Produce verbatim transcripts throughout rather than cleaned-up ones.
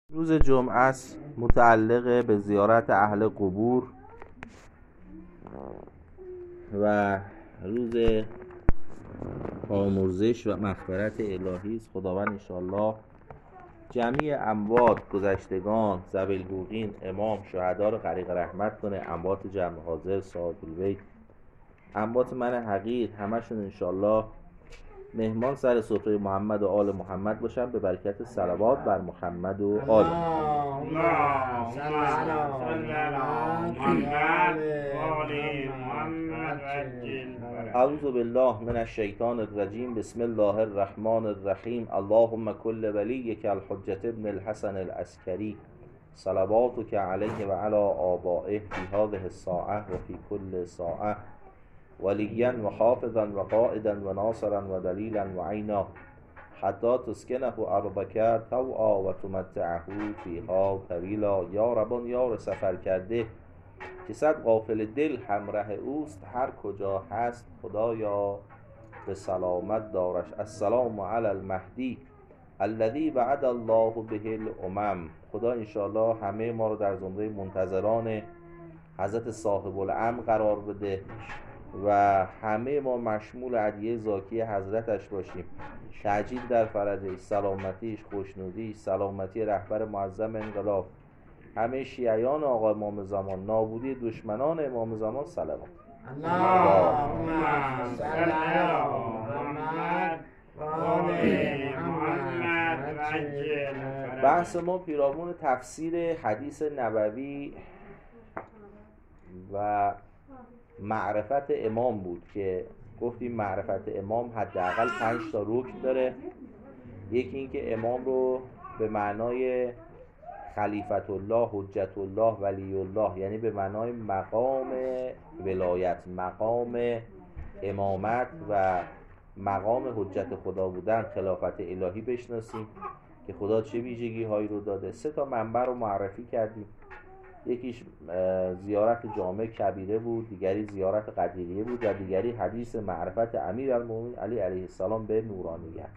روز جمعه است، متعلق به زیارت اهل قبور و روز آمرزش و مغفرت الهی است. خداوند انشاءالله جمیع اموات، گذشتگان، ذوی البوقین، امام، شهدا رو غریق رحمت کنه. اموات جمع حاضر، صاحب البیت، اموات من حقیر، همشون انشاءالله مهمان سر سفره محمد و آل محمد باشن به برکت صلوات بر محمد و آل محمد. اعوذ بالله من الشیطان الرجیم. بسم الله الرحمن الرحیم. اللهم کل ولیک الحجة ابن الحسن العسکری صلواتک علیه و علی آبائه فی هذه الساعة و فی کل ساعة ولیا و حافظا و قائدا و ناصرا و دلیلا و عینا حتی تسکنه ارضک طوعا و تمتعه فیها طویلا. یا ربان یار سفر کرده که صد غافل دل همراه اوست، هر کجا هست خدایا به سلامت دارش. السلام علی المهدی الذی وعد الله به الامم. خدا انشاءالله همه ما رو در زمره منتظران حضرت صاحب الامر قرار بده و همه ما مشمول هدیه زاکی حضرتش باشیم. تعجیل در فرجش، سلامتیش، خوشنودیش، سلامتی رهبر معظم انقلاب، همه شیعیان آقا امام زمان، نابودی دشمنان امام زمان. سلام اللهم صل علی محمد و آل محمد. بحث ما پیرامون تفسیر حدیث نبوی و معرفت امام بود که گفتیم معرفت امام حداقل پنج تا رکن داره. یکی این که امام رو به معنای خلیفت الله، حجت الله، ولی الله، یعنی به معنای مقام ولایت، مقام امامت و مقام حجت خدا بودن، خلافت الهی بشناسیم که خدا چه ویژگی هایی رو داده. سه تا منبع رو معرفی کردیم. یکیش زیارت جامع کبیره بود، دیگری زیارت قدیریه بود و دیگری حدیث معرفت امیرالمومنین علی علیه السلام به نورانیت.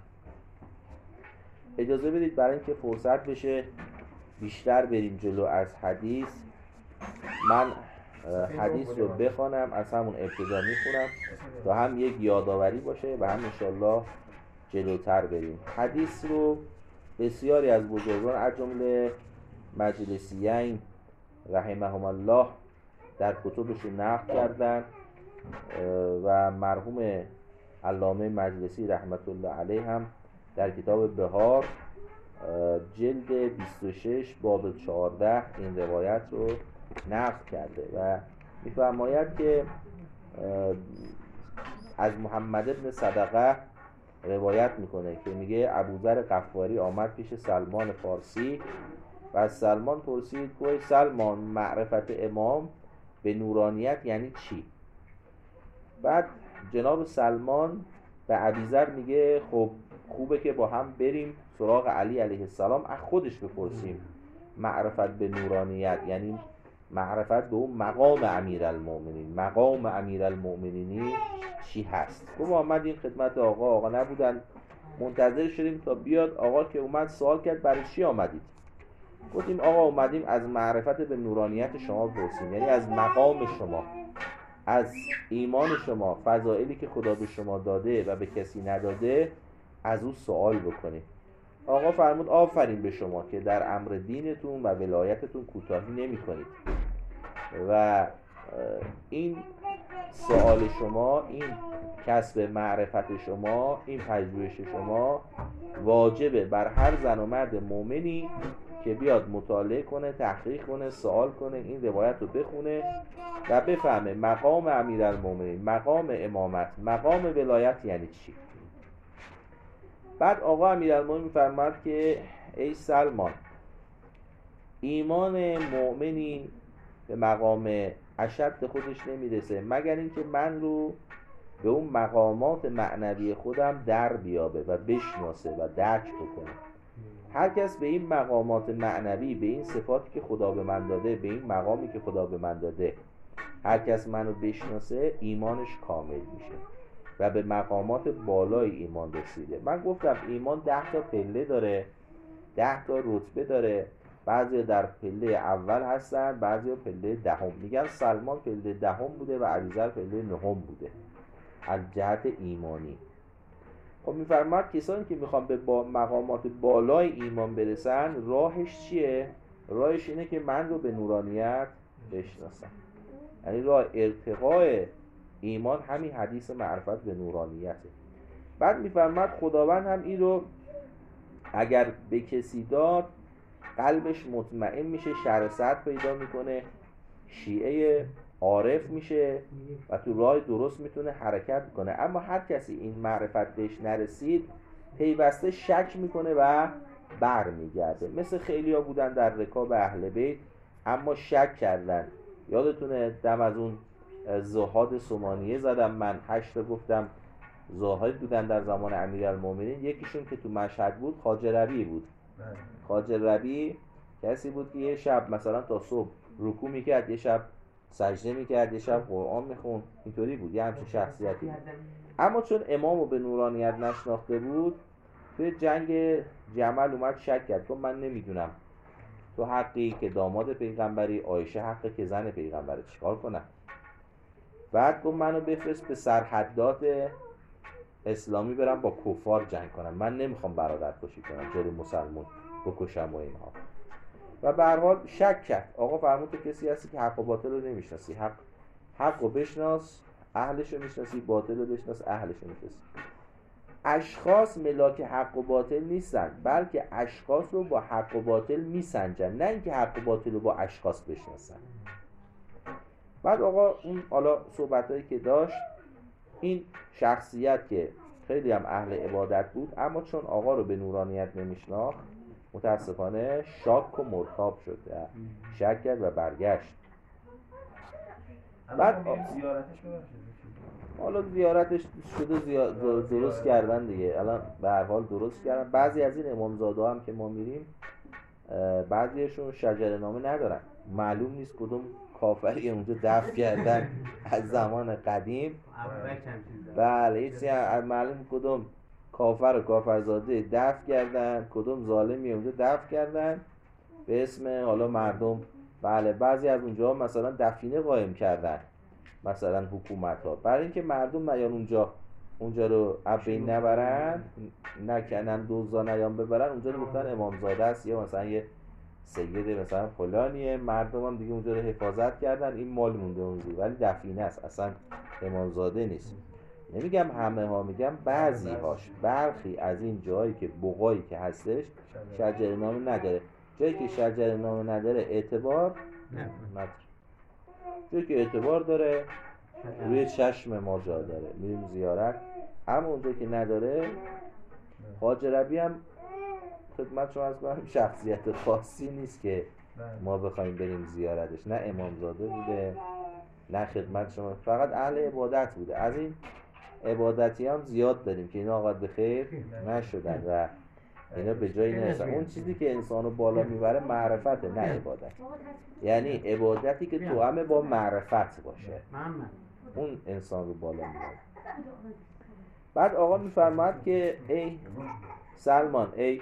اجازه بدید برای اینکه فرصت بشه بیشتر بریم جلو از حدیث، من حدیث رو بخوانم، از همون ابتدا میخونم تا هم یک یادآوری باشه و هم انشالله جلوتر بریم. حدیث رو بسیاری از بزرگان از جمله مجلسیین رحمهم الله در کتبشون نقل کردن و مرحوم علامه مجلسی رحمت الله علیه هم در کتاب بهار جلد بیست و شش باب چهارده این روایت رو نقل کرده و می‌فرماید که از محمد ابن صدقه روایت میکنه که میگه ابوذر غفاری آمد پیش سلمان فارسی و از سلمان پرسید که سلمان، معرفت امام به نورانیت یعنی چی؟ بعد جناب سلمان به ابوذر میگه خب خوبه که با هم بریم سراغ علی علیه السلام، از خودش بپرسیم معرفت به نورانیت یعنی معرفت به اون مقام امیرالمومنین، مقام امیرالمومنینی چی هست. گفت آمدیم خدمت آقا، آقا نبودن، منتظر شدیم تا بیاد. آقا که اومد سوال کرد برای چی آمدید؟ گفتیم آقا اومدیم از معرفت به نورانیت شما بپرسیم، یعنی از مقام شما، از ایمان شما، فضائلی که خدا به شما داده و به کسی نداده از او سوال بکنیم. آقا فرمود آفرین به شما که در امر دینتون و ولایتتون کوتاهی نمی کنید و این سوال شما، این کسب معرفت شما، این پژوهش شما واجبه بر هر زن و مرد مؤمنی که بیاد مطالعه کنه، تحقیق کنه، سوال کنه، این روایت رو بخونه و بفهمه مقام امیرالمومنین، مقام امامت، مقام ولایت یعنی چی. بعد آقا امیرالمومنین می‌فرماد که ای سلمان، ایمان مؤمنی به مقام اشد خودش نمیرسه مگر اینکه من رو به اون مقامات معنوی خودم در بیابه و بشناسه و درک بکنه. هر کس به این مقامات معنوی، به این صفاتی که خدا به من داده، به این مقامی که خدا به من داده، هر کس منو بشناسه ایمانش کامل میشه و به مقامات بالای ایمان رسیده. من گفتم ایمان ده تا پله داره ده تا رتبه داره، بعضی در پله اول هستن، بعضی پله دهم. میگن سلمان پله دهم بوده و ابوذر پله نهم بوده از جهت ایمانی. خب میفرماد کسانی که میخوان به با مقامات بالای ایمان برسن راهش چیه؟ راهش اینه که من رو به نورانیت بشناسم. یعنی راه ارتقاء ایمان همین حدیث معرفت به نورانیته. بعد میفرماد خداوند هم این رو اگر به کسی داد قلبش مطمئن میشه، شرح صدر پیدا میکنه، شیعه عارف میشه و تو راه درست میتونه حرکت کنه. اما هر کسی این معرفت بهش نرسید پیوسته شک میکنه و بر میگرده. مثل خیلی ها بودن در رکاب اهل بیت اما شک کردن. یادتونه دم از اون زهاد سمانیه زدم من، هشت گفتم زاهد بودن در زمان امیرالمومنین. یکیشون که تو مشهد بود خواجه ربیع بود. خواجه ربیع کسی بود که یه شب مثلا تا صبح رکوع میکرد، یه شب سجده میکرد، یه شب قرآن میخوند. اینطوری بود، یه همچین شخصیتی بود. اما چون امامو به نورانیت نشناخته بود توی جنگ جمل اومد شک کرد، گفت من نمیدونم تو حقی که داماد پیغمبری، عایشه حقی که زن پیغمبره، چیکار کنم؟ بعد گفت منو بفرست به سرحدات اسلامی برم با کفار جنگ کنم، من نمیخوام برادر کشی کنم جلوی مسلمون بکشم و اینها. و به هر حال شک کرد. آقا فرمود تو کسی هستی که حق و باطل رو نمیشناسی، حق حق رو بشناس اهلش رو میشناسی، باطل رو بشناس اهلش رو میشناسی. اشخاص ملاک حق و باطل نیستن، بلکه اشخاص رو با حق و باطل میسنجن، نه اینکه حق و باطل رو با اشخاص بشناسن. بعد آقا اون حالا صحبتایی که داشت، این شخصیت که خیلی هم اهل عبادت بود اما چون آقا رو به نورانیت نمیشناخت متاسفانه شاک و مرتاب شد، شک کرد و برگشت. بعد زیارتش حالا زیارتش شده زیار... درست کردن دیگه، الان به هر حال درست کردن. بعضی از این امامزاده هم که ما میریم بعضیشون شجره نامه ندارن، معلوم نیست کدوم کافری اونجا دفن کردن از زمان قدیم. بله هیچ معلوم کدوم کافر و کافرزاده دفن کردن، کدوم ظالمی اونجا دفن کردن به اسم حالا مردم. بله بعضی از اونجا مثلا دفینه قائم کردن، مثلا حکومت ها، برای اینکه مردم نیان اونجا اونجا رو ابین نبرن، نکنن دوزا نیان ببرن، اونجا رو گفتن امامزاده است یا مثلا یه سیده مثلا فلانیه، مردم هم دیگه اونجا رو حفاظت کردن، این مال مونده اونجا، ولی دفینه است، اصلا امامزاده نیست. نمیگم همه ها، میگم بعضی هاش. برخی از این جایی که بقایی که هستش شجره نامه نداره، جایی که شجره نامه نداره اعتبار نداره، جایی که اعتبار داره روی چشم ما جا داره میریم زیارت. اما اونجا که نداره، خواجه ربیع هم خدمت شما از کنم شخصیت خاصی نیست که ما بخوایم بریم زیارتش، نه امامزاده بوده نه خدمت شما، فقط اهل عبادت بوده. از این عبادتی هم زیاد داریم که اینا آقاد به خیر نشدن و اینا به جایی نرسن. اون چیزی که انسانو بالا میبره معرفته نه عبادت، یعنی عبادتی که توأم با معرفت باشه اون انسان رو بالا میبره. بعد آقا میفرماد که ای سلمان، ای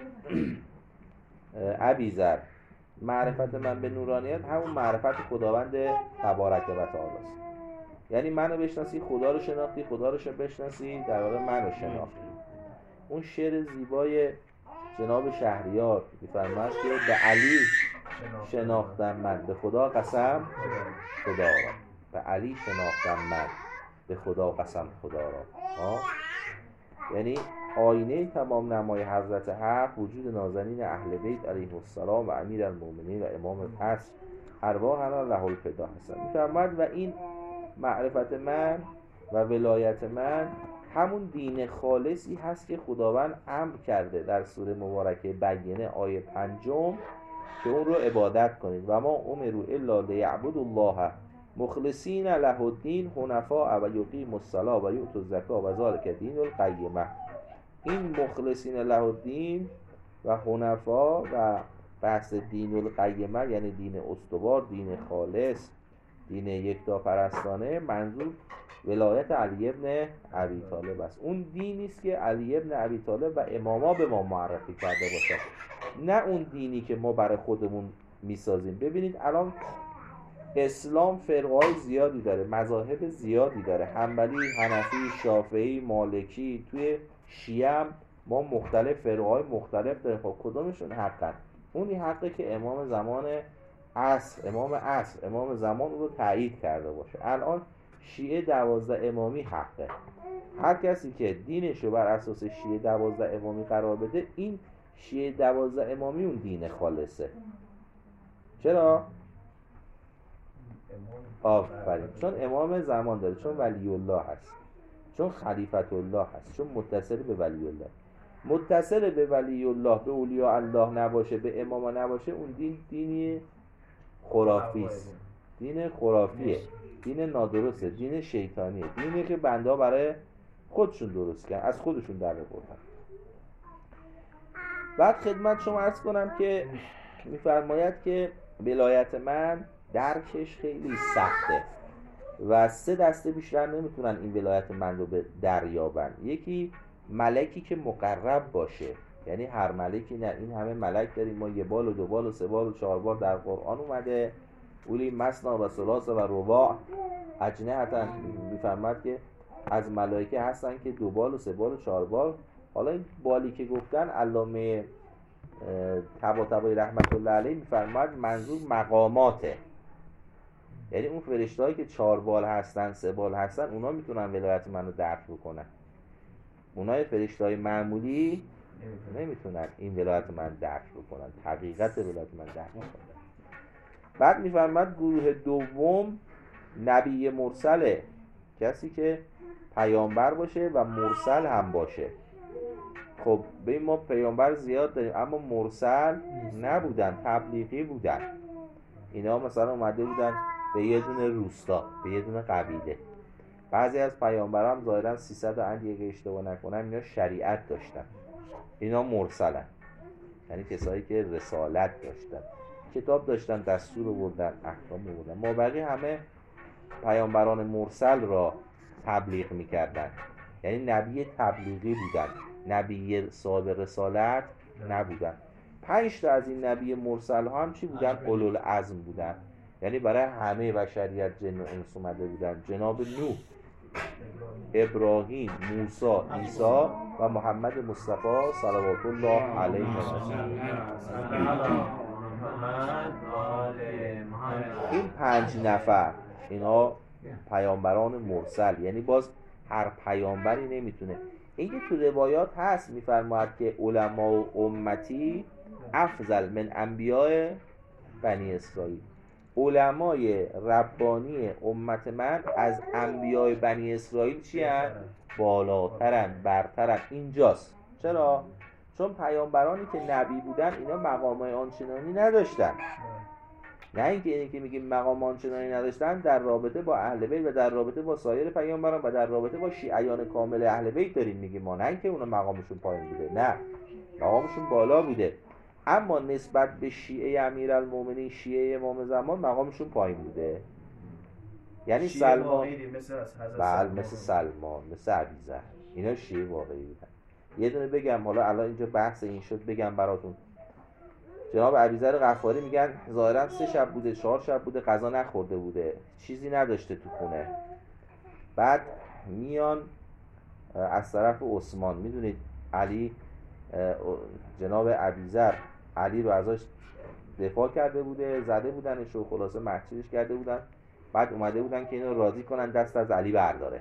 ابیذر، معرفت من به نورانیت همون معرفت خداوند تبارک و تعالی است. یعنی منو بشناسی خدا رو شناختی، خدا رو بشناسی در واقع منو شناختی. اون شعر زیبای جناب شهریار میفرماد که به علی شناختم من، به خدا قسم خدا را. به علی شناختم من، به خدا قسم خدا را. آه؟ یعنی آینه تمام نمای حضرت حق وجود نازنین اهل بیت علیه السلام و امیر المؤمنین و امام الحسن ارواحنا له الفدا هستن. میفرماد و این معرفت من و ولایت من همون دین خالصی هست که خداوند امر کرده در سوره مبارکه بینه آیه پنجم که اون رو عبادت کنید و ما امروا الا لیعبدوا الله مخلصین له الدین حنفاء و یقیموا الصلاة و یؤتوا الزکاة و ذلک دین القیمه. این مخلصین له الدین و حنفا و بحث دین القیمه یعنی دین استوار، دین خالص، دین یکتاپرستانه منظور ولایت علی ابن ابی طالب است. اون دینی است که علی ابن ابی طالب و اماما به ما معرفی کرده باشد، نه اون دینی که ما برای خودمون میسازیم. ببینید الان اسلام فرقهای زیادی داره، مذاهب زیادی داره، حنبلی، حنفی، شافعی، مالکی. توی شیعه هم ما مختلف فرقهای مختلف داریم. خب کدومشون حقن؟ اونی حقه که امام زمان عصر، امام عصر، امام زمان اون رو تایید کرده باشه. الان شیعه دوازده امامی حقه. هر کسی که دینش رو بر اساس شیعه دوازده امامی قرار بده، این شیعه دوازده امامی اون دین خالصه. چرا؟ آفرین، چون امام زمان داره، چون ولی الله هست، چون خلیفت الله هست، چون متصل به ولی الله. متصل به ولی الله، به اولیاء الله نباشه، به امام نباشه، اون دین دینی خرافی است، دین خرافیه، دین نادرسته، دین شیطانیه، دینی که بنده ها برای خودشون درست کردن، از خودشون در آوردن. بعد خدمت شما عرض کنم که میفرماید که ولایت من درکش خیلی سخته و سه دسته بیشتر نمیتونن این ولایت من رو به دریابن. یکی ملکی که مقرب باشه، یعنی هر ملکی نه، این همه ملک داریم ما، یه بال و دو بال و سه بال و چهار بال در قرآن اومده، اولی مثنا و ثلاث و رباع اجنحة، میفرماد که از ملائکه هستن که دو بال و سه بال و چهار بال. حالا این بالی که گفتن علامه طباطبایی رحمت الله علیه میفرماد منظور مقاماته، یعنی اون فرشتهایی که چهار بال هستن، سه بال هستن، اونا میتونن ولایت منو درک بکنن. اونای فرشته‌های معمولی نمیتونن این ولایت من درک بکنن، حقیقت ولایت من درک بکنن. بعد میفرماد گروه دوم نبی مرسله، کسی که پیامبر باشه و مرسل هم باشه. خب ببین ما پیامبر زیاد داریم اما مرسل نبودن، تبلیغی بودن. اینا مثلا اومده بودن به یه دونه روستا، به یه دونه قبیله. بعضی از پیامبران ظاهرا سیصد اند اگه اشتباه نکنم اینا شریعت داشتن، اینا مرسلن، یعنی کسایی که رسالت داشتن، کتاب داشتن، دستور آوردن، احکام آوردن. ما بقیه همه پیامبران مرسل را تبلیغ میکردن، یعنی نبی تبلیغی بودن، نبی صاحب رسالت نبودن. پنج تا از این نبی مرسل ها هم چی بودن؟ اولوالعزم بودن، یعنی برای همه بشریت جن و انس اومده بودن. جناب نوح، ابراهیم، موسی، عیسی و محمد مصطفی صلوات الله علیه و سلم. این پنج نفر اینا پیامبران مرسل، یعنی باز هر پیامبری نمیتونه. این که تو روایات هست میفرماید که علما و امتی افضل من انبیاء بنی اسرائیل، علمای ربانی امت من از انبیاء بنی اسرائیل چی هست؟ بالاترن، برترن. اینجاست. چرا؟ چون پیامبرانی که نبی بودن اینا مقامای آنچنانی نداشتن. نه اینکه اینی که میگیم مقام آنچنانی نداشتن در رابطه با اهل بیت و در رابطه با سایر پیامبران و در رابطه با شیعیان کامل اهل بیت داریم میگیم ما، نه اینکه اونا مقامشون پایین بوده، نه، مقامشون بالا بوده. اما نسبت به شیعه امیرالمومنین، شیعه امام زمان، مقامشون پایین بوده. یعنی سلمان، بله، مثل سلمان، مثل ابیذر، اینا شیعه واقعی بودن. یه دونه بگم، حالا الان اینجا بحث این شد بگم براتون. جناب ابیذر غفاری میگن ظاهرا سه شب بوده، چهار شب بوده، غذا نخورده بوده، چیزی نداشته تو خونه. بعد میان از طرف عثمان، میدونید علی، جناب ابیذر علی رو ازش دفاع کرده بوده، زده بودنش و خلاصه محجورش کرده بودن. بعد اومده بودن که اینو راضی کنن دست از علی برداره.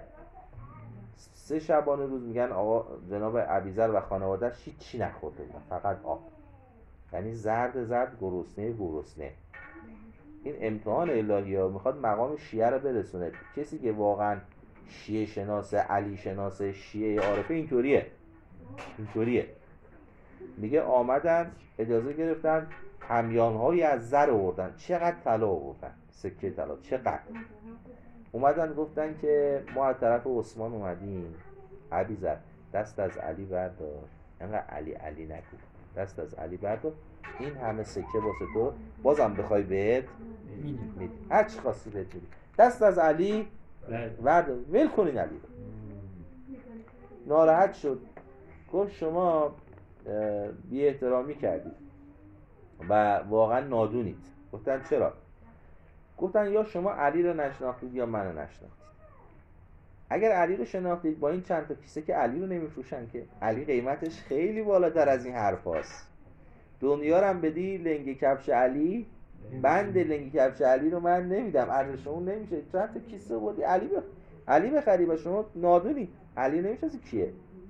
سه شبانه روز میگن آقا جناب ابیذر و خانواده‌اش هیچ چی نخورده بودن، فقط آب، یعنی زرد زرد، گرسنه گرسنه. این امتحان الهی ها میخواد مقام شیعه رو برسونه. کسی که واقعا شیعه شناسه، علی شناسه، شیعه عارفه، اینطوریه اینطوریه میگه آمدن اجازه گرفتن همیانهایی از زر آوردن. چقدر طلا آوردن؟ سکه طلا. چقدر؟ اومدن گفتن که ما از طرف عثمان اومدیم، ابیذر دست از علی بردار، اینقدر علی علی نکن، دست از علی بردار، این همه سکه واسه تو، بازم بخوای بهت میدی، هر چی خواستی بهت میدی. دست از علی ورد ول کنین علی رو. ناراحت شد، گفت شما بی احترامی کردید و واقعا نادونید. گفتن چرا؟ گفتن یا شما علی رو نشناختید یا منو نشناختید. اگر علی رو شناختید با این چند تا کیسه که علی رو نمیفروشن که، علی قیمتش خیلی بالاتر از این حرفاست. دنیا رو هم بدی لنگ کفش علی، بند لنگ کفش علی رو من نمیدم، ارزش اون نمیشه. چند تا کیسه بودی علی بخ... علی بخری و شما نادونی، علی نمیشناسی کیه.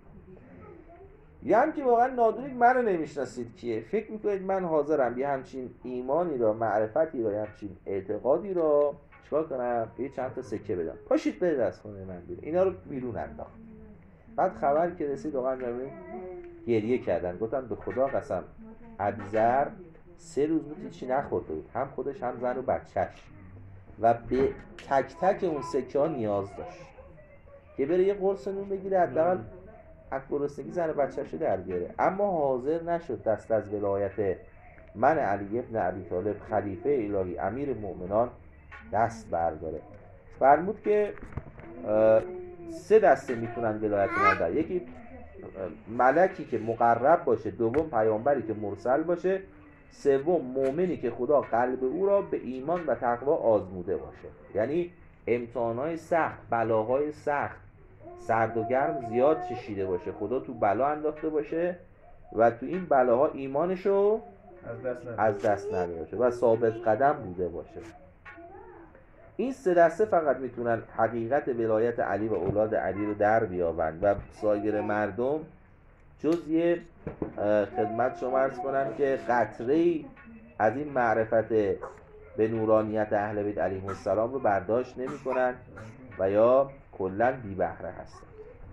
یا هم که واقعا نادونید منو نمیشناسید کیه، فکر میکنید من حاضرم یه همچین ایمانی را، معرفتی را، یه همچین اعتقادی را چیکار کنم؟ یه چند تا سکه بدم، پاشید برید از خونه من بیرون. اینا رو بیرون انداخت. بعد خبر که رسید واقعا جامعه گریه کردن، گفتن به خدا قسم ابیذر سه روز بود چی نخورده بود، هم خودش هم زن و بچهش، و به تک تک اون سکه ها نیاز داشت که بره یه قرص نون بگیره، حداقل از گرسنگی زن و بچه‌ش رو در بیاره. اما حاضر نشد دست از ولایت من علی ابن ابی طالب خلیفه الهی امیر المؤمنان دست برداره. فرمود که سه دسته میتونن ولایت من در، یکی ملکی که مقرب باشه، دوم پیامبری که مرسل باشه، سوم مؤمنی که خدا قلب او را به ایمان و تقوا آزموده باشه. یعنی امتحانهای سخت، بلاهای سخت، سرد و گرم زیاد چشیده باشه، خدا تو بلا انداخته باشه و تو این بلاها ایمانشو از دست نداده باشه و ثابت قدم بوده باشه. این سه دسته فقط میتونن حقیقت ولایت علی و اولاد علی رو در بیابند و سایر مردم جز یه خدمت شما عرض کنم که قطره‌ای از این معرفت به نورانیت اهل بیت علیهم السلام رو برداشت نمی کنن و یا کلن بی بهره هستن.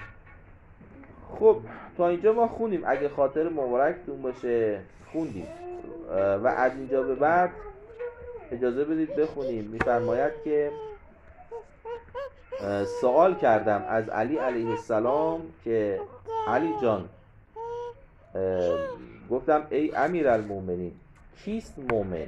خب تا اینجا ما خونیم، اگه خاطر مبارکتون باشه خوندیم و از اینجا به بعد اجازه بدید بخونیم. میفرماید که سوال کردم از علی علیه السلام که علی جان، گفتم ای امیرالمومنین کیست مومن؟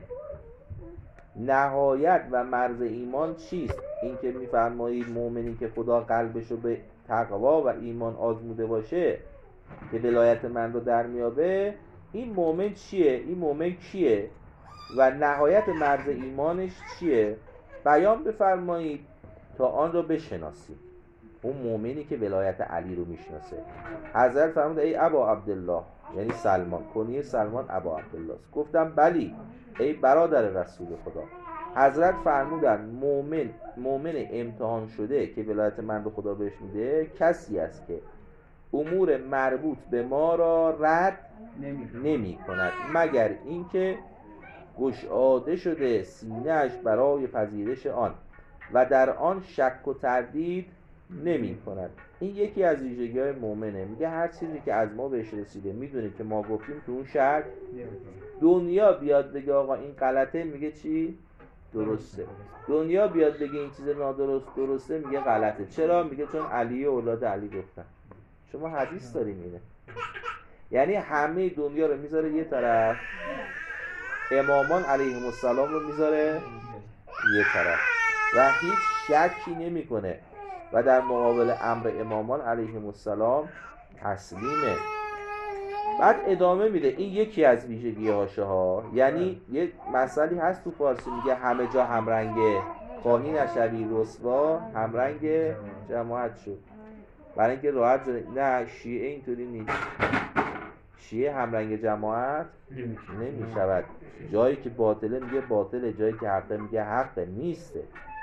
نهایت و مرز ایمان چیست؟ این که میفرمایید مومنی که خدا قلبشو به تقوا و ایمان آزموده باشه که ولایت من رو در میابه، این مومن چیه؟ این مومن کیه؟ و نهایت مرز ایمانش چیه؟ بیان بفرمایید تا آن رو بشناسید. اون مومنی که ولایت علی رو میشناسه. حضرت فرمود ای ابا عبدالله، یعنی سلمان، کنیه سلمان ابا عبدالله. گفتم بلی ای برادر رسول خدا. حضرت فرمودن مومن مومن امتحان شده که ولایت من رو خدا بهش میده کسی است که امور مربوط به ما را رد نمی کند مگر اینکه گشاده شده سینه‌اش برای پذیرش آن و در آن شک و تردید نمی کند. این یکی از ویژگی‌های مؤمنه. میگه هر چیزی که از ما بهش رسیده میدونیم که ما گفتیم تو اون شک. دنیا بیاد بگه آقا این غلطه، میگه چی؟ درسته. دنیا بیاد بگه این چیز نادرست درسته، میگه غلطه. چرا؟ میگه چون علی و اولاد علی گفتن. شما حدیث داریم اینه. یعنی همه دنیا رو میذاره یه طرف، امامان علیهم السلام رو میذاره یه طرف و هیچ شکی نمیکنه و در مقابل امر امامان علیهم السلام تسلیمه. بعد ادامه میده این یکی از ویژگی هاشه ها. یعنی یه مسئله هست تو فارسی میگه همه جا همرنگه، خواهی نشوی رسوا همرنگ جماعت شد. برای اینکه راحت زده. نه شیعه اینطوری نیست. شیعه همرنگ جماعت نمیشود. جایی که باطله میگه باطله، جایی که حقه میگه حقه. نیسته.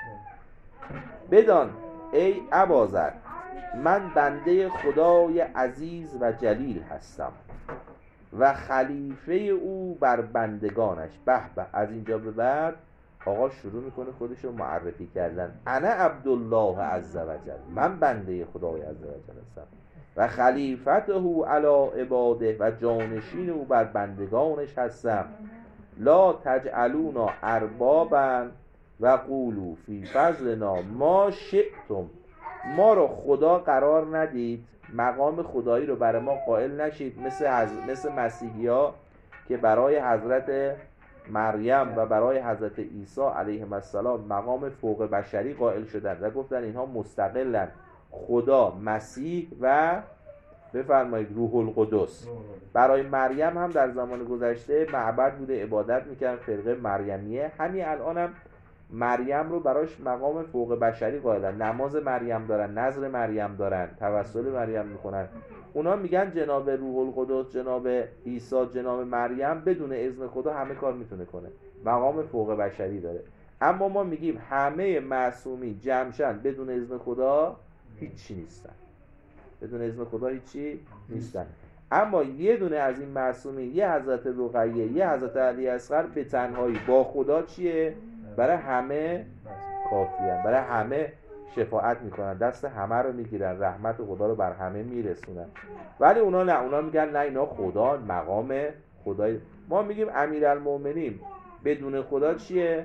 بدان ای اباذر من بنده خدای عزیز و جلیل هستم و خلیفه او بر بندگانش. به به، از اینجا به بعد آقا شروع میکنه خودش رو معرفی کردن. انا عبدالله عزوجل، من بنده خدای عزوجل هستم و خلیفته او علی عباده و جانشین او بر بندگانش هستم. لا تجعلونا اربابا و قولوا فی فضلنا ما شئتم، ما رو خدا قرار ندید، مقام خدایی رو برای ما قائل نشید مثل حض... مثل مسیحی ها که برای حضرت مریم و برای حضرت عیسی علیه السلام مقام فوق بشری قائل شدن و گفتن اینها مستقلن، خدا، مسیح و بفرمایید روح القدس. برای مریم هم در زمان گذشته معبد بوده، عبادت میکردن، فرقه مریمیه. همین الان هم مریم رو براش مقام فوق بشری قائلن، نماز مریم دارن، نذر مریم دارن، توسل مریم میکنن. اونا میگن جناب روح القدس، جناب عیسی، جناب مریم بدون اذن خدا همه کار میتونه کنه، مقام فوق بشری داره. اما ما میگیم همه معصومی جمعشن بدون اذن خدا هیچی نیستن، بدون اذن خدا هیچی نیستن. اما یه دونه از این معصومین، یه حضرت رقیه، یه حضرت علی اصغر به تنهایی با خدا چیه؟ برای همه کافیه، برای همه شفاعت میکنن، دست همه رو میگیرن، رحمت خدا رو بر همه میرسونن. ولی اونا نه، اونا میگن نه اینا خدا، مقام خدای. ما میگیم امیرالمومنین بدون خدا چیه؟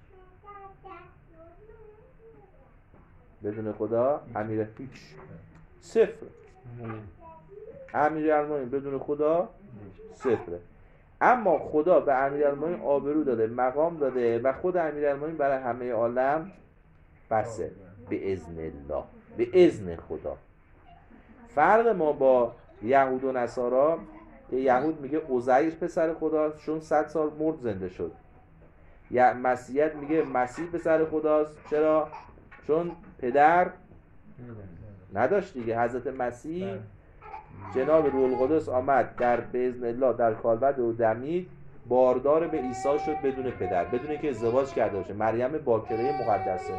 بدون خدا امیر هیچ، صفر. امیرالمومنین بدون خدا صفره. اما خدا به امیرالمومنین آبرو داده، مقام داده و خود امیرالمومنین برای همه عالم بسه، به اذن الله، به اذن خدا. فرق ما با یهود و نصارا، یهود میگه عزیر پسر خداست چون صد سال مرد زنده شد. یا مسیحیت میگه مسیح پسر خداست، چرا؟ چون پدر نداشت دیگه. حضرت مسیح جناب روح القدس آمد در باذن الله در کالبد و دمید، باردار به عیسی شد بدون پدر، بدون اینکه ازدواج کرده باشه. مریم باکره مقدسه.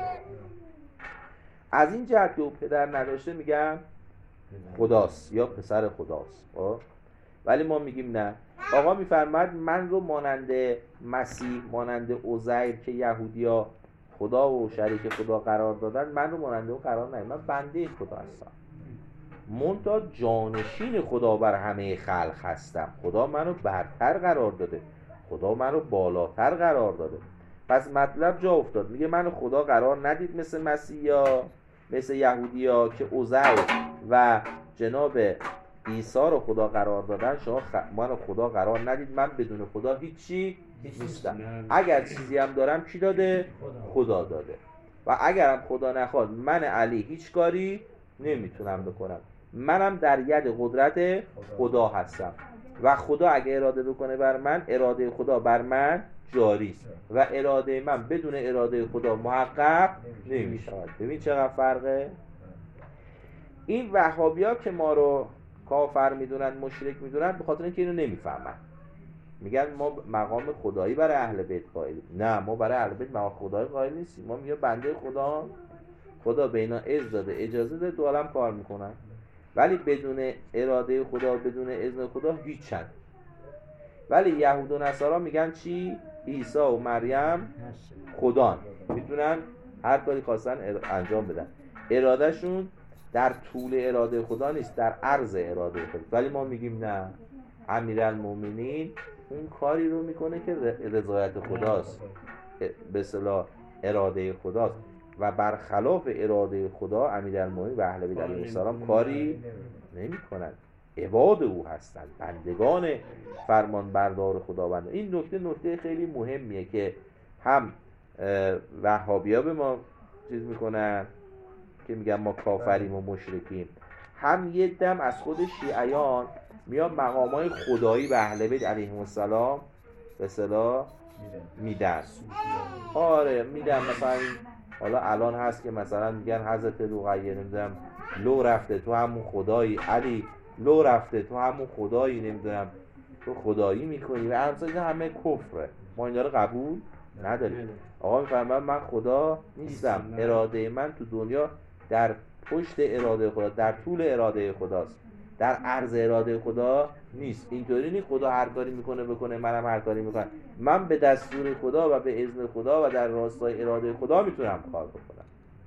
از این جهت که او پدر نداشته میگن خداست یا پسر خداست. ولی ما میگیم نه. آقا میفرماد من رو مانند مسیح، مانند عزیر که یهودیا خدا و شریک خدا قرار دادن، من رو مانند اون قرار ندید. من بنده خدا هستم، منتها جانشین خدا بر همه خلق هستم. خدا منو برتر قرار داده، خدا منو بالاتر قرار داده. پس مطلب جا افتاد. میگه منو خدا قرار ندید مثل مسیحا، مثل یهودیا که عزیر و جناب عیسی رو خدا قرار دادن. شما خ... منو خدا قرار ندید، من بدون خدا هیچی نیستم. اگر چیزی هم دارم کی داده؟ خدا داده. و اگرم خدا نخواد من علی هیچ کاری نمیتونم بکنم. منم در ید قدرت خدا هستم و خدا اگه اراده بکنه بر من، اراده خدا بر من جاری است و اراده من بدون اراده خدا محقق نمیشود. ببین چقدر فرقه. این وهابی‌ها که ما رو کافر میدونن، مشرک میدونن، به خاطر اینکه اینو نمیفهمن. میگن ما مقام خدایی برای اهل بیت قائلیم. نه، ما برای اهل بیت مقام خدایی قائل نیستیم. ما میگیم بنده خدا، خدا به اینا اذن داده، اجازه داده، دو عالم کار میکنن، ولی بدون اراده خدا، بدون اذن خدا هیچن. ولی یهود و نصارا میگن چی؟ عیسی و مریم خدان، میتونن هر کاری خواستن انجام بدن. ارادهشون در طول اراده خدا نیست، در عرض اراده خدا. ولی ما میگیم نه، امیرالمومنین اون کاری رو میکنه که رضایت خداست، به اصطلاح اراده خداست و برخلاف اراده خدا امیرالمومنین و اهل بیت علیهم السلام کاری نمیکنن. عباد او هستند، بندگان فرمان بردار خداوند. این نکته نکته خیلی مهمیه که هم وهابی‌ها به ما چیز میکنن که میگن ما کافریم و مشرکیم، هم یه دم از خود شیعیان میان مقامای خدایی به اهل بیت علیهم السلام به اصطلاح میدن. آره میدن. مثلا حالا الان هست که مثلا میگن حضرت رقیه نمیدونم لو رفته تو همون خدایی، علی لو رفته تو همون خدایی، نمیدونم تو خدایی میکنی و همسا اینا همه کفره. ما اینا رو قبول نداریم. آقا میفرماید من خدا نیستم، اراده من تو دنیا در پشت اراده خدا، در طول اراده خداست، در عرض اراده خدا نیست. اینطوری نیست خدا هر کاری میکنه بکنه منم هر کاری میکنم. من به دستور خدا و به اذن خدا و در راستای اراده خدا میتونم کار بکنم.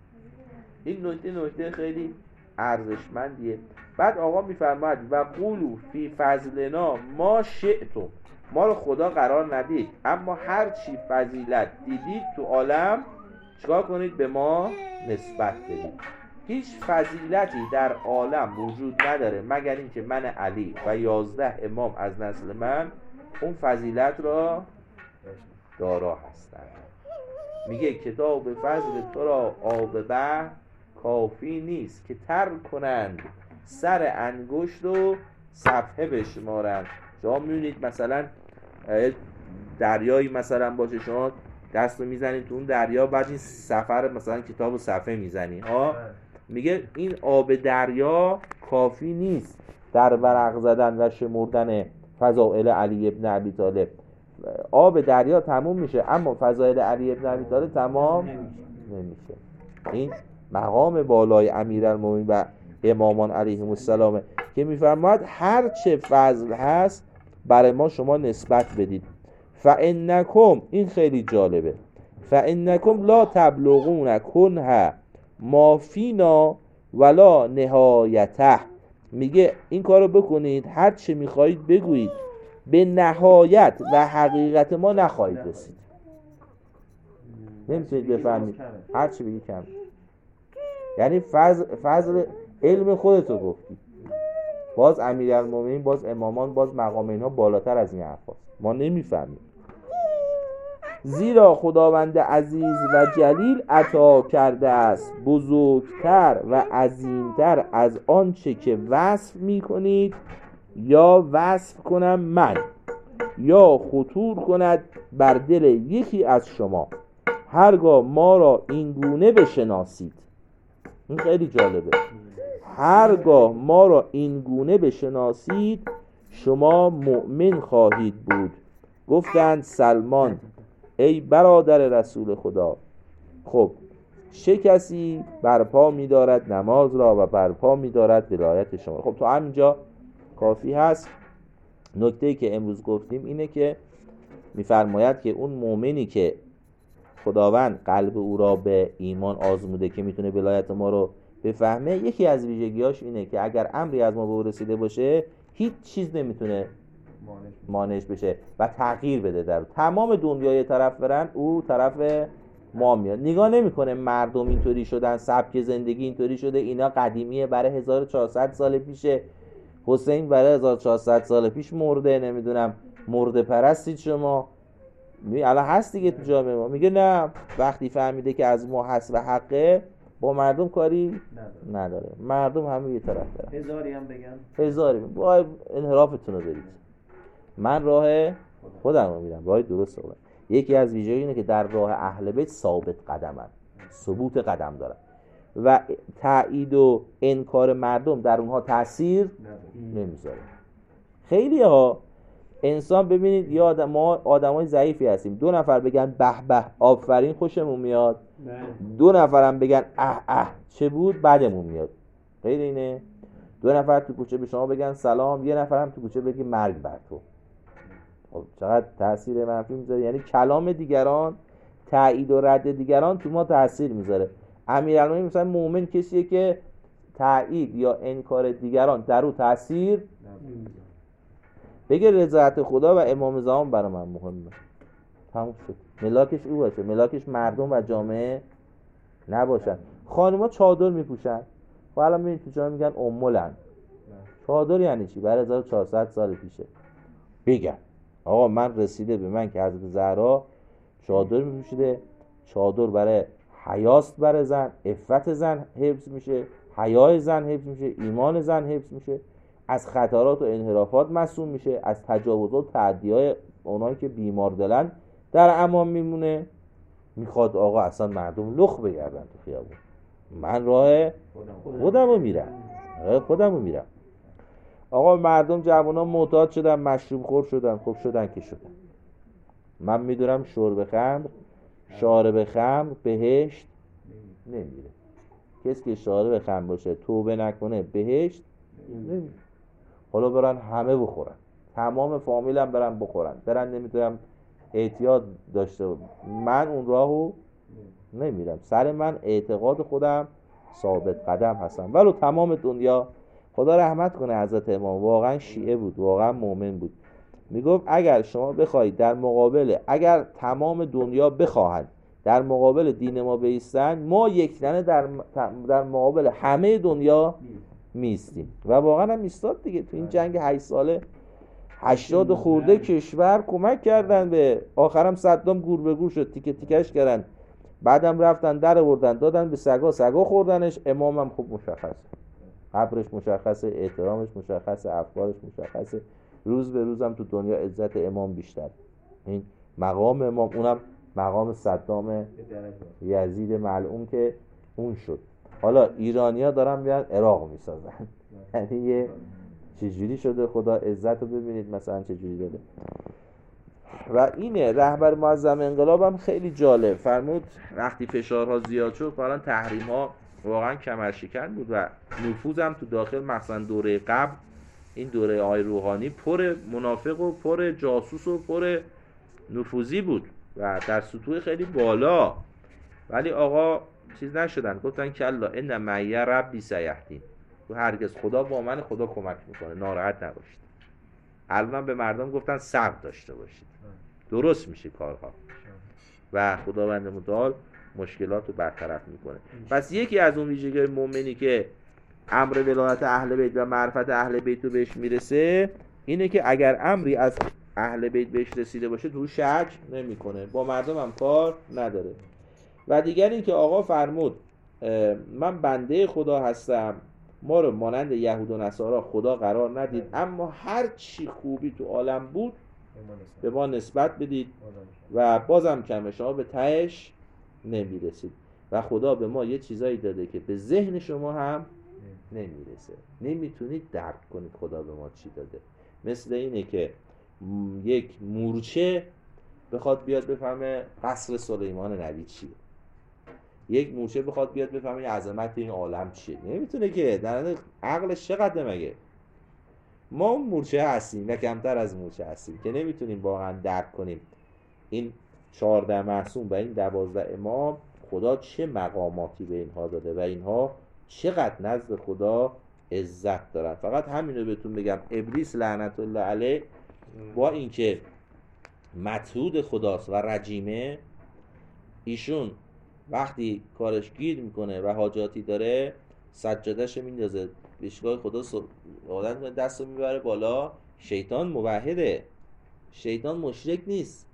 این نکته نکته خیلی ارزشمندیه. بعد آقا میفرماید و قولوا فی فضلنا ما شئتم، ما رو خدا قرار ندید، اما هر چی فضیلت دیدید تو عالم چیکار کنید؟ به ما نسبت بدید. هیچ فضیلتی در عالم وجود نداره مگر اینکه من علی و یازده امام از نسل من اون فضیلت را دارا هستند. میگه کتاب فضل تو را آب بحر کافی نیست که تر کنند سر انگشت و صفحه بشمارند. شما میبینید مثلا دریایی مثلا باشه، شما دست رو میزنید تو اون دریا، بعد این سفر مثلا کتاب و صفحه میزنی ها، میگه این آب دریا کافی نیست در ورق زدن و شمردن فضائل علی ابن ابی طالب. آب دریا تموم میشه اما فضائل علی ابن ابی طالب تمام نمیشه. این مقام بالای امیرالمومنین و امامان علیهم السلام که میفرماید هر چه فضل هست برای ما شما نسبت بدید. فانکم، این خیلی جالبه، فانکم لا تبلغون کنها ما فینا ولا نهایته. میگه این کارو بکنید، هر چه میخواهید بگویید، به نهایت و حقیقت ما نخواهید رسید. نمیتونید بفهمید، هر چی بگی کم. یعنی فضل, فضل علم خودتو گفتی. باز امیرالمومنین، باز امامان، باز مقام اینها بالاتر از این حرفاست، ما نمیفهمیم. زیرا خداوند عزیز و جلیل عطا کرده است بزرگتر و عظیمتر از آنچه که وصف میکنید یا وصف کنم من، یا خطور کند بر دل یکی از شما، هرگاه ما را این گونه بشناسید. این خیلی جالبه. هرگاه ما را این گونه بشناسید شما مؤمن خواهید بود. گفتند سلمان ای برادر رسول خدا، خب چه کسی برپا می‌دارد نماز را و برپا می‌دارد ولایت شما؟ خب تا همینجا کافی هست. نکته‌ای که امروز گفتیم اینه که می‌فرماید که اون مؤمنی که خداوند قلب او را به ایمان آزموده که میتونه ولایت ما رو بفهمه، یکی از ویژگیاش اینه که اگر امری از ما به او رسیده باشه هیچ چیز نمیتونه مانعش بشه و تغییر بده. در تمام دنیای طرف برن او طرف ما میاد. نگاه نمیکنه مردم اینطوری شدن، سبک زندگی اینطوری شده، اینا قدیمیه، برای هزار و چهارصد سال پیشه، حسین برای هزار و چهارصد سال پیش مرده، نمیدونم مرده پرستید شما. الان هست دیگه تو جامعه ما. میگه نه، وقتی فهمیده که از ما هست و حقه، با مردم کاری نداره, نداره. مردم همه یه طرف برن، هزاری هم بگن هزاری با انحرافتون رو برید، من راه خودم رو میرم، راه درست رو. یکی از ویژگی اینه که در راه اهل بیت ثابت قدمن، ثبوت قدم دارن و تایید و انکار مردم در اونها تأثیر نمیذاره. خیلی ها انسان ببینید، یا آدم ما آدمای ضعیفی هستیم، دو نفر بگن به به آفرین خوشمون میاد، دو نفرم بگن اه اه چه بود بدمون میاد. غیر اینه دو نفر تو کوچه به شما بگن سلام، یه نفر هم تو کوچه بگه مرگ بر تو. خب چقدر تأثیر منفی میذاره. یعنی کلام دیگران، تایید و رد دیگران تو ما تأثیر میذاره. امیرالمومنین مثلا مؤمن کسیه که تایید یا انکار دیگران در او تأثیر بگه رضایت خدا و امام زمان برای من مهمه، تموم شد. ملاکش او باشه، ملاکش مردم و جامعه نباشن. خانوما چادر میپوشن، خب الان میبینید تو جامعه میگن امولن. چادر یعنی چی؟ برای هزار و چهارصد سال پیشه. بگن آقا من رسیده به من که حضرت زهرا چادر میپوشیده، چادر برای حیاست، برای زن، عفت زن حفظ میشه، حیای زن حفظ میشه، ایمان زن حفظ میشه، از خطرات و انحرافات معصوم میشه، از تجاوزات و تعدیای اونایی که بیمار دلن در امان میمونه. میخواد آقا اصلا مردم لخ بگردن تو خیابون، من راه خودمو میرم، راه خودمو میرم. آقا مردم جوونا معتاد شدن، مشروب خور شدن، خب شدن که شدن. من میدونم شرب خمر، شارب خمر بهشت نمیره. کسی که شارب خمر باشه توبه نکنه بهشت نمیره. حالا برن همه بخورن، تمام فامیلم برن بخورن، برن نمیدونم اعتیاد داشته، من اون راهو نمیرم. سر من اعتقاد خودم ثابت قدم هستم. ولو تمام دنیا، خدا رحمت کنه حضرت امام، واقعا شیعه بود، واقعا مؤمن بود. میگفت اگر شما بخواید در مقابل، اگر تمام دنیا بخواهند در مقابل دین ما بایستن، ما یک تنه در در مقابل همه دنیا میستیم. و واقعا هم ایستاد دیگه. تو این جنگ هشت ساله هشتاد خورده کشور کمک کردن به، آخرم صدام گور به گور شد، تیکه تیکش کردن، بعدم رفتن در آوردن دادن به سگا، سگا خوردنش. امامم خوب مشخصه، قبرش مشخصه، احترامش مشخصه، افکارش مشخصه. روز به روزم تو دنیا عزت امام بیشتر. این مقام امام، اونم مقام صدام یزید ملعون که اون شد. حالا ایرانیا دارن میان عراق میسازن. یعنی یه چجوری شده خدا عزت رو ببینید مثلا چجوری داده. و اینه رهبر معظم انقلاب هم خیلی جالب فرمود وقتی فشارها زیاد شد، حالا تحریم ها واقعا کمرشکن بود و نفوذم تو داخل، مثلا دوره قبل این دوره آقای روحانی پر منافق و پر جاسوس و پر نفوذی بود و در سطوح خیلی بالا، ولی آقا چیز نشدن، گفتن کلا ان معی ربی سیهدین، تو هرگز خدا با من، خدا کمک میکنه، ناراحت نباشید. الان به مردم گفتن صبر داشته باشید، درست میشه کارها و خداوند متعال مشکلات رو برطرف میکنه. پس یکی از اون ویژگی مؤمنی که امر ولایت اهل بیت و معرفت اهل بیت رو بهش میرسه اینه که اگر امری از اهل بیت بهش رسیده باشه تو شک نمیکنه، با مردم هم کار نداره. و دیگر این که آقا فرمود من بنده خدا هستم، ما رو مانند یهود و نصارا خدا قرار ندید، اما هر چی خوبی تو عالم بود به ما نسبت بدید و بازم کمه، شما به تهش نمیرسید و خدا به ما یه چیزایی داده که به ذهن شما هم نمیرسه، نمیتونید درک کنید خدا به ما چی داده. مثل اینه که یک مورچه بخواد بیاد بفهمه قصر سلیمان نبی چیه، یک مورچه بخواد بیاد بفهمه عظمت این عالم چیه، نمیتونه که، در عقلش چقدر مگه. ما مورچه هستیم و کمتر از مورچه هستیم که نمیتونیم واقعا درک کنیم این چهارده معصوم و این دوازده امام خدا چه مقاماتی به اینها داده و اینها چقدر نزد خدا عزت دارن. فقط همینو بهتون بگم، ابلیس لعنت الله علیه با اینکه مطرود خداست و رجیمه، ایشون وقتی کارش گیر میکنه و حاجاتی داره سجادهش میندازه پیشگاه خدا، آدم دست رو میبره بالا. شیطان موحده، شیطان مشرک نیست،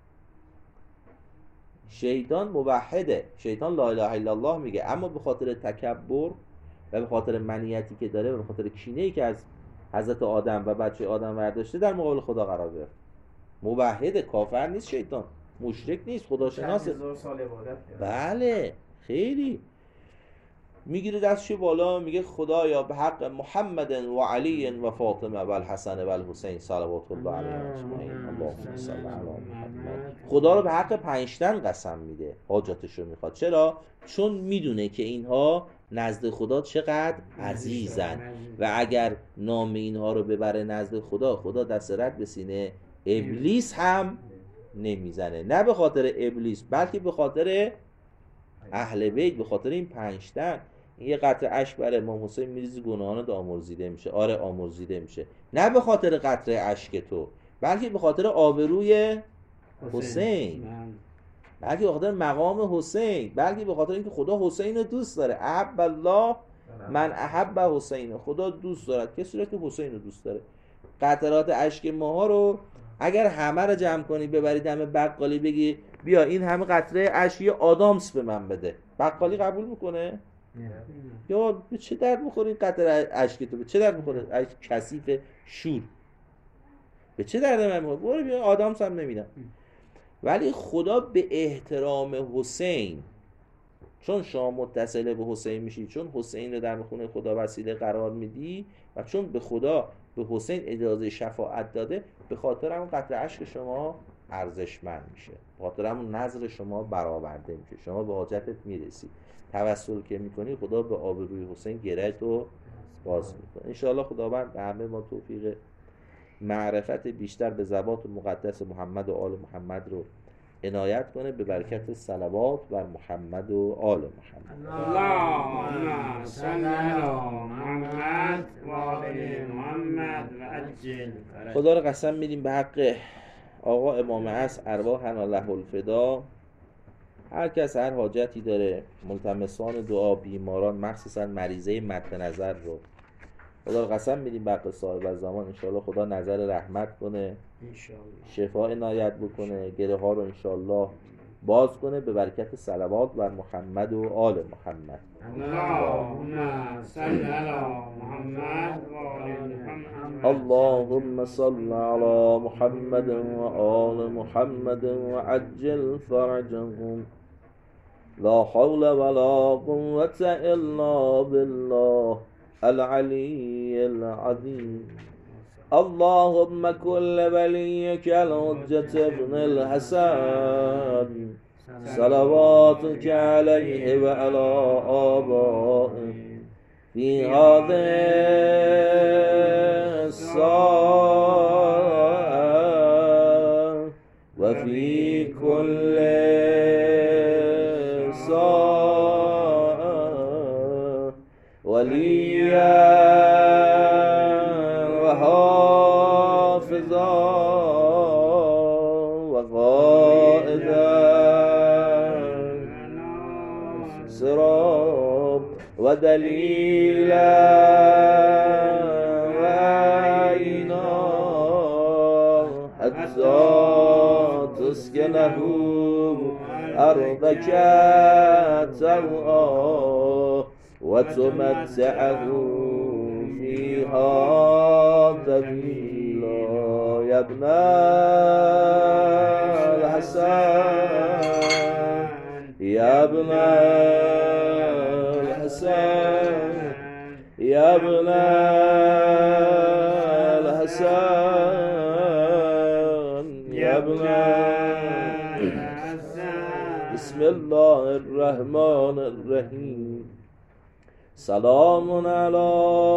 شیطان موحده، شیطان لا اله الا الله میگه، اما به خاطر تکبر و به خاطر منیتی که داره و به خاطر کینه‌ای که از حضرت آدم و بچه آدم برداشته در مقابل خدا قرار گرفت. موحده، کافر نیست، شیطان مشرک نیست، خداشناسه. هزار سال عبادت کرد. بله خیلی میگیره دستشو بالا میگه خدایا به حق محمد و علی و فاطمه و الحسن و الحسین صلوات الله علیهم اجمعین اللهم صل علی محمد. خدا رو به حق پنجتن قسم میده، حاجاتشو میخواد. چرا؟ چون میدونه که اینها نزد خدا چقدر عزیزن و اگر نام اینها رو ببره نزد خدا، خدا دست رد به سینه ابلیس هم نمیزنه. نه به خاطر ابلیس بلکه به خاطر اهل بیت، به خاطر این پنجتن. این یه قطره اشک بر امام حسین میریزی گناهانت آمرزیده میشه. آره آمرزیده میشه، نه به خاطر قطره اشک تو بلکه به خاطر آبروی حسین، بلکه به خاطر مقام حسین، بلکه به خاطر اینکه خدا حسین رو دوست داره. احب الله من احب حسین، خدا دوست دارد کسی رو که حسین رو دوست داره. قطرات اشک ماها رو اگر همه رو جمع کنی ببری دم بقالی بگی بیا این همه قطره اشک آدامس به من بده، بقالی قبول میکنه؟ یا به چه درد میخوره این قطره اشک تو؟ به چه درد میخوره؟ اشک کثیف شور به چه درد من میخوره؟ برو بیا آدامس هم نمیدم. ولی خدا به احترام حسین، چون شما متصل به حسین میشی، چون حسین رو در خونه خدا وسیله قرار میدی و چون به خدا به حسین اجازه شفاعت داده، به خاطر همون قطره اشک شما ارزشمند میشه، به خاطر همون نظر شما برآورده میشه، شما به حاجتت میرسی. توسل که میکنی خدا به آبروی حسین گرهت رو باز میکنه. انشاءالله خداوند به همه ما توفیق معرفت بیشتر به ذوات مقدس محمد و آل محمد رو عنایت کنه، به برکت صلوات بر محمد و آل محمد. اللهم صل علی محمد و آل محمد و عجل فرج. خدا رو قسم میدیم به حق آقا امام عصر ارواحنا له الفدا، هر کس هر حاجتی داره، ملتمسان دعا، بیماران مخصوصا مریضه مد نظر رو خدا رو قسم میدیم بقیه صاحب الزمان انشالله خدا نظر رحمت کنه، انشالله شفا عنایت بکنه، گره ها رو انشالله باز کنه به برکت صلوات بر محمد و آل محمد. اللهم صل علی محمد و آل محمد. اللهم صل على محمد وآل محمد وعجل فرجهم. لا حول ولا قوة إلا بالله العلي العظيم. اللهم كن لوليك الحجة ابن الحسن صلواتك عليه وعلى آبائه في هذه الساعة وفي كل ساعة وليا وحافظا وقائدا صراط ودليلا وعينا حتى تسكنه أرضك طوعا وتمتعه فيها طويلا. يا ابن الحسن يا ابن الحسن يا ابن الحسن يا ابن الحسن. بسم الله الرحمن الرحيم. سلام على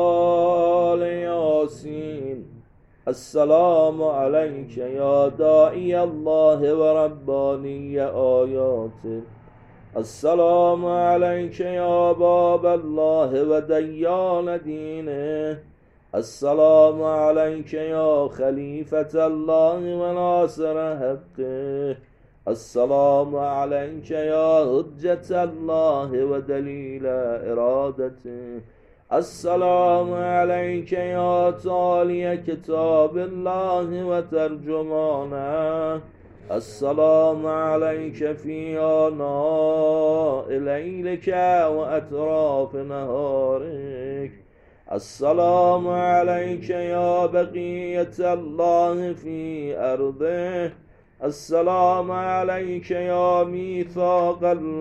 الياسين. السلام عليك يا داعي الله ورباني آياته. السلام عليك يا باب الله وديان دينه. السلام عليك يا خليفة الله وناصر حقه. السلام عليك يا حجة الله ودليل إرادته. السلام عليك يا تالي كتاب الله وترجمانه. السلام عليك في آناء ليلك وأطراف نهارك. السلام عليك يا بقية الله في أرضه. السلام عليك يا ميثاق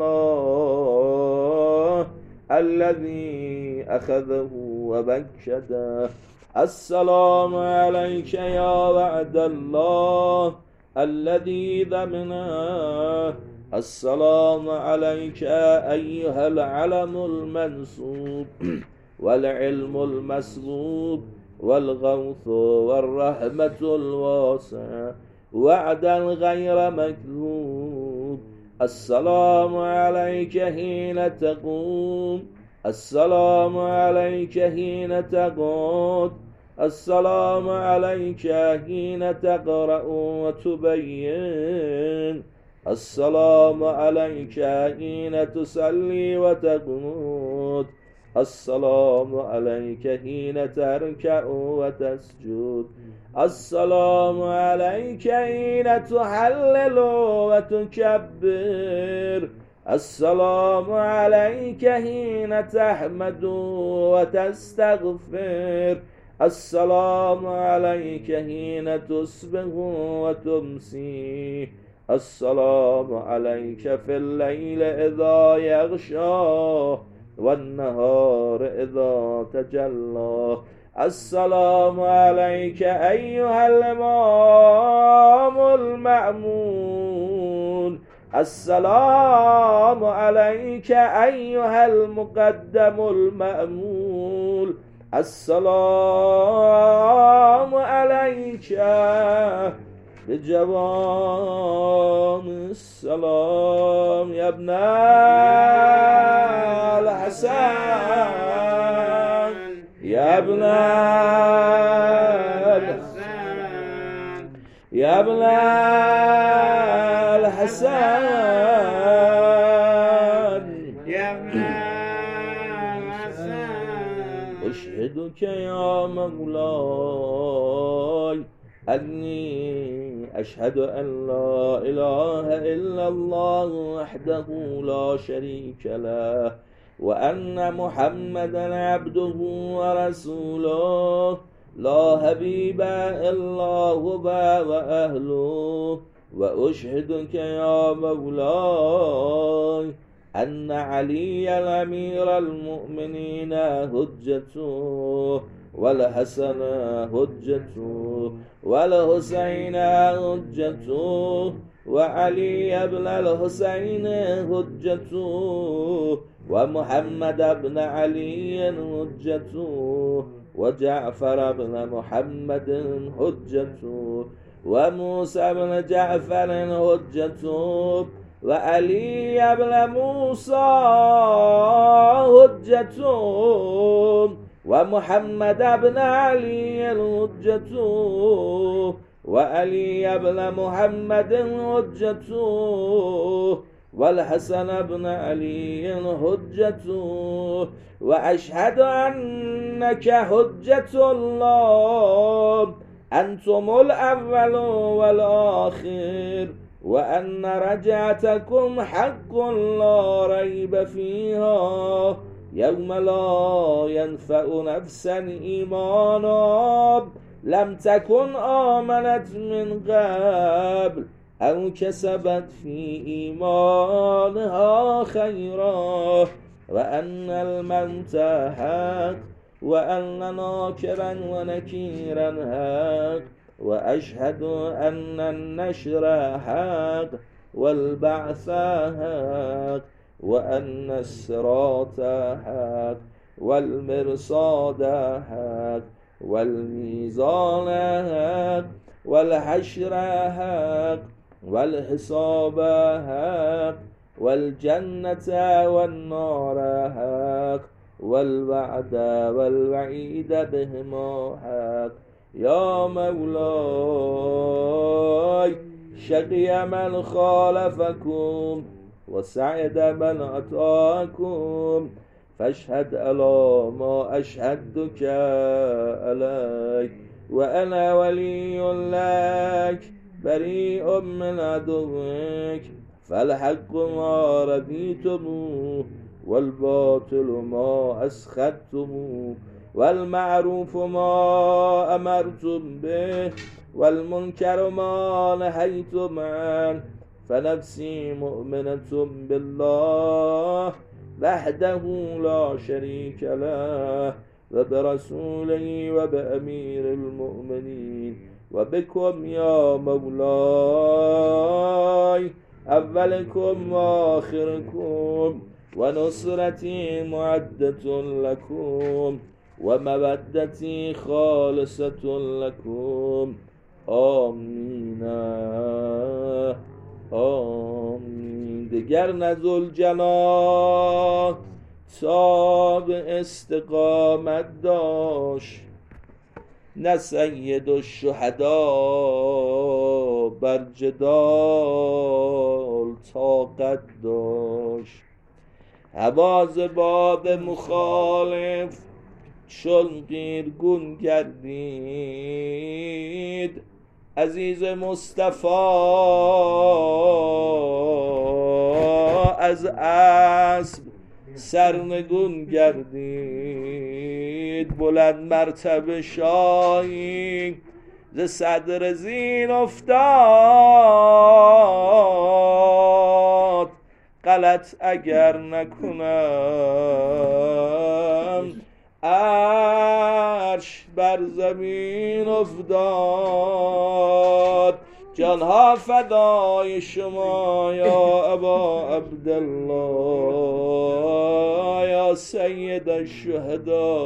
الله الذي أخذه وبكته. السلام عليك يا وعد الله الذي ضمنه. السلام عليك أيها العلم المنصوب والعلم المسلوب والغوث والرحمة الواسعة وعدا غير مكذوب. السلام عليك حين تقوم. السلام عليك حين تقعد. السلام عليك حين تقرأ وتبين. السلام عليك حين تصلي وتقنط. السلام عليك حين تركع وتسجد. السلام عليك حين تحلل وتكبر. السلام عليك حين تحمد وتستغفر. السلام عليك حين تصبح وتمسي. السلام عليك في الليل إذا يغشى والنهار إذا تجلى. السلام عليك أيها الإمام المأمون. السلام عليك أيها المقدم المأمول. السلام عليك بجوام السلام يا ابن الحسن يا ابن الحسن يا ابن الحسن يا ابن الحسن. أشهدك يا مولاي أني أشهد أن لا إله إلا الله وحده لا شريك له وأن محمدا عبده ورسوله لا حبيب إلا هو وأهله وأشهدك يا مولاي أن علي الأمير المؤمنين هجته والحسن هجته والحسين هجته وعلي بن الحسين هجته ومحمد بن علي هجته وجعفر بن محمد هجته وموسى بن جعفر هجته وعلي بن موسى هجته ومحمد بن علي هجته وعلي بن محمد هجته والحسن بن علي هجته وأشهد أنك حجة الله أنتم الأول والآخر وأن رجعتكم حق لا ريب فيها يوم لا ينفع نفسا إيمانا لم تكن آمنت من قبل أو كسبت في إيمانها خيرا وأن الموت حق وأن ناكرا ونكيرا حق وأشهد أن النشر حق والبعث حق وأن الصراط حق والمرصاد حق والميزان حق والحشر حق والحساب حق والجنة والنار حق والوعد والوعيد بهما حق يا مولاي شقي من خالفكم وسعد من أطاعكم فاشهد على ما أشهدك عليك وأنا ولي لك بريء من عدوك فالحق ما رضيتموه والباطل ما أسخطتموه والمعروف ما أمرتم به والمنكر ما نهيتم عنه فنفسي مؤمنة بالله وحده لا شريك له وبرسوله وبأمير المؤمنين وبكم يا مولاي أولكم وآخركم ونصرتي معدة لكم ومودتي خالصة لكم آمین آمین. دگر نه ذوالجلال تا به استقامت داشت، نه سید الشهدا بر جدال طاقت داشت. حواز باب مخالف چون قیرگون گردید، عزیز مصطفی از اسب سرنگون گردید. بلند مرتبه شاهی ز صدر زین افتاد، غلط اگر نکنم عرش بر زمین افتاد. جانها فدای شما یا ابا عبدالله، یا سید الشهدا.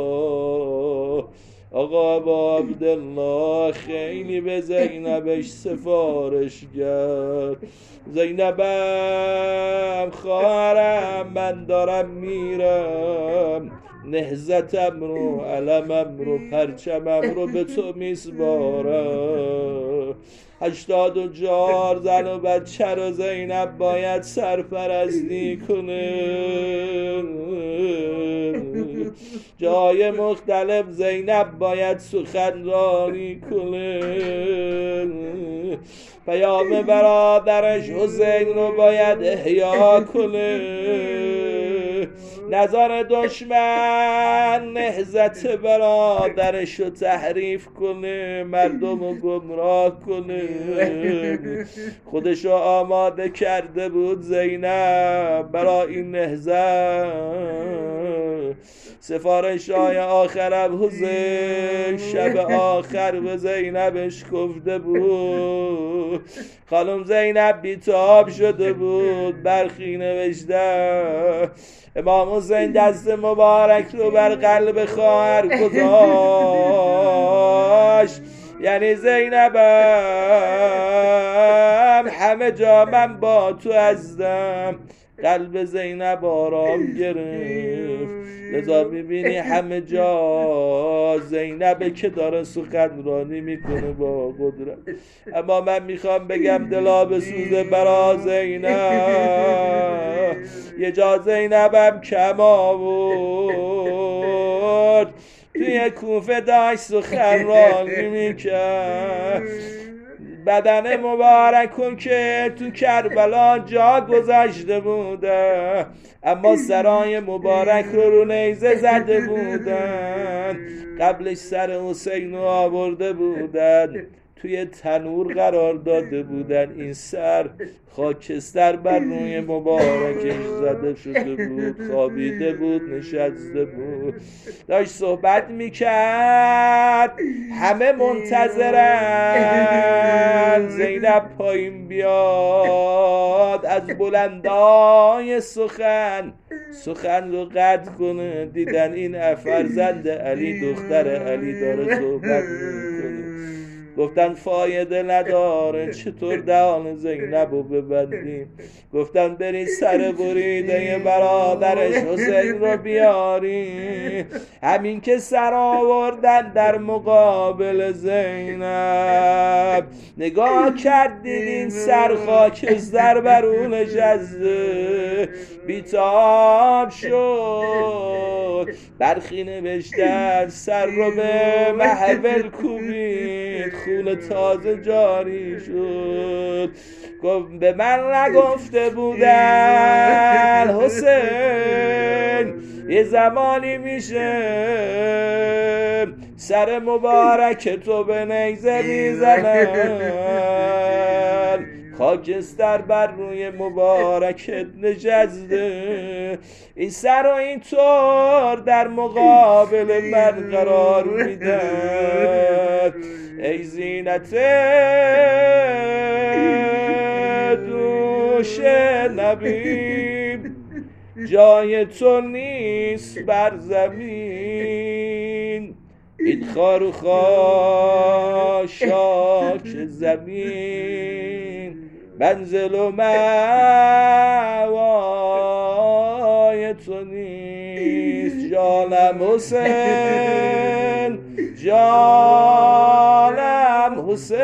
آقا ابا عبدالله خیلی به زینبش سفارش کرد. زینبم خواهرم، من دارم میرم، نهضتم رو، علمم رو، پرچمم رو به تو میسپارم. هشتاد و چهار زن و بچه رو زینب باید سرپرستی کنه. جای مختلف زینب باید سخنرانی کنه، پیام برادرش حسین رو باید احیا کنه، نظر دشمن نهضت برادرش رو تحریف کنه، مردم رو گمراه کنه. خودش رو آماده کرده بود زینب برای این نهضت. سفارش های آخرم حسین شب آخر به زینبش گفته بود. خانم زینب بیتاب شده بود، برخی نوشته امام حسین دست مبارک رو بر قلب خواهر گذاشت، یعنی زینبم همه جا من با تو هستم. قلب زینب آرام گرفت، لذا میبینی همه جا زینبه که داره سخنرانی میکنه با قدرت. اما من میخوام بگم دلا بسوزه برا زینب. یه جا زینبم کم آورد، توی کوفه داشت سخنرانی میکرد. بدن مبارکون که تو کربلا جا گذاشته بوده، اما سرای مبارک رو رو نیزه زده بودن. قبلش سر حسین رو آورده بودن، توی تنور قرار داده بودن. این سر خاکستر بر روی مبارکش زده شده بود، خوابیده بود، نشسته بود، داشت صحبت میکرد. همه منتظرن زینب پایین بیاد، از بلندای سخن سخن رو قطع کنه. دیدن این فرزند علی، دختر علی داره صحبت میکنه. گفتن فایده نداره، چطور دهان زینب رو ببندیم؟ گفتن برید سر بریده برادرش حسین رو بیاری. همین که سر آوردن در مقابل زینب، نگاه کردین این سر خاکستر بر اون نشسته، بیتاب شد. برخی نوشتن سر رو به محول کوبید، خون تازه جاری شد. گفت به من نگفته بودن حسین یه زمانی میشه سر مبارک تو به نیزه میزنن، خاکستر بر روی مبارکت نشسته، این سر و این طور در مقابل من قرار میدن. ای زینت دوش نبی، جای تو نیست بر زمین، این خار و خاشاک زمین منزل و موای تو نیست. جانم حسین، جانم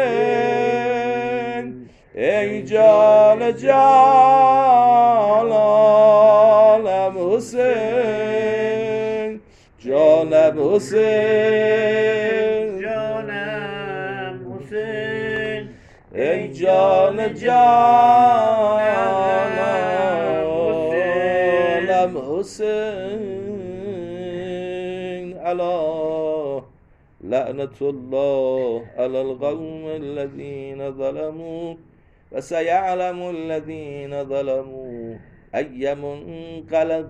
حسین، ای جان جانم حسین، جانم حسین، جانم حسین، ای جان جانم حسین. الا لعنت الله علی القوم الذین ظلموا و سیعلم الذین ظلموا ای منقلب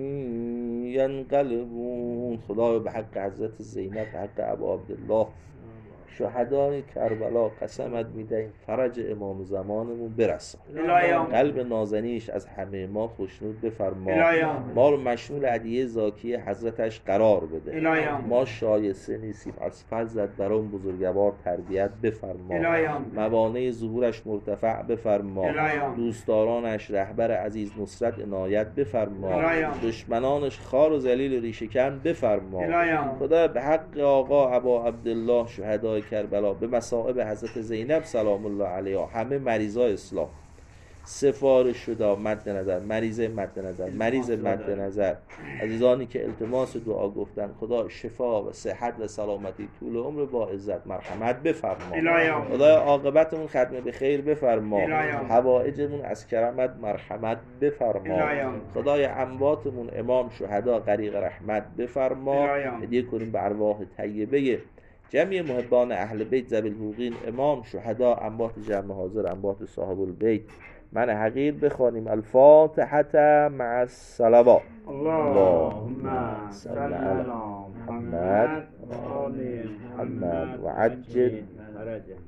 ینقلبون. خدایا به حق حضرت زینب، به حق ابا عبدالله شهدای کربلا قسمت میدهیم فرج امام زمانمون برسان، قلب نازنینش از همه ما خوشنود بفرما، ما رو مشمول هدیه زاکی حضرتش قرار بده. ما شایسته نیستیم، از فضلت برام بزرگوار تربیت بفرما، موانع ظهورش مرتفع بفرما، دوستدارانش رهبر عزیز نصرت عنایت بفرما، دشمنانش خار و ذلیل ریشه‌کن بفرما. خدا به حق آقا ابا عبدالله شهدای کربلا، به مصائب حضرت زینب سلام الله علیها، همه مریضا اصلاح، سفارش شده مد نظر، مریض مد نظر، مریض مد نظر، عزیزانی که التماس دعا گفتن خدا شفا و صحت و سلامتی طول عمر با عزت مرحمت بفرما. خدای عاقبتمون ختم به خیر بفرما. حوائجمون از کرمت مرحمت بفرما. خدای امواتمون امام شهدا غریق رحمت بفرما. هدیه کنیم به ارواح طیبه جمعی محبان اهل بیت ذوی الحقوقین، امام شهدا، اموات جمع حاضر، اموات صاحب البیت. من حقیر بخوانیم الفاتحه مع الصلوات. اللهم صل علی محمد و آل محمد و عجل